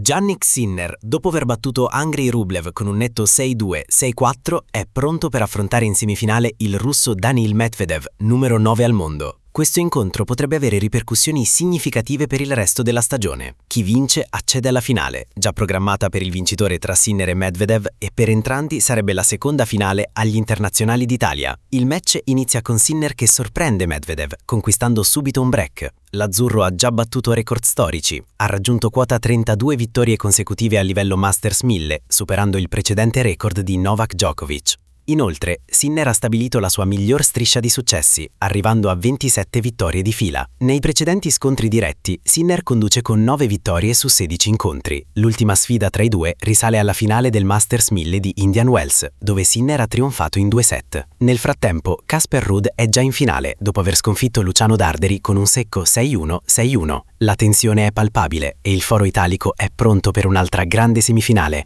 Jannik Sinner, dopo aver battuto Andrei Rublev con un netto 6-2, 6-4, è pronto per affrontare in semifinale il russo Daniil Medvedev, numero 9 al mondo. Questo incontro potrebbe avere ripercussioni significative per il resto della stagione. Chi vince accede alla finale, già programmata per il vincitore tra Sinner e Medvedev, e per entrambi sarebbe la seconda finale agli internazionali d'Italia. Il match inizia con Sinner che sorprende Medvedev, conquistando subito un break. L'azzurro ha già battuto record storici, ha raggiunto quota 32 vittorie consecutive a livello Masters 1000, superando il precedente record di Novak Djokovic. Inoltre, Sinner ha stabilito la sua miglior striscia di successi, arrivando a 27 vittorie di fila. Nei precedenti scontri diretti, Sinner conduce con 9 vittorie su 16 incontri. L'ultima sfida tra i due risale alla finale del Masters 1000 di Indian Wells, dove Sinner ha trionfato in 2 set. Nel frattempo, Casper Ruud è già in finale, dopo aver sconfitto Luciano Darderi con un secco 6-1, 6-1. La tensione è palpabile e il foro italico è pronto per un'altra grande semifinale.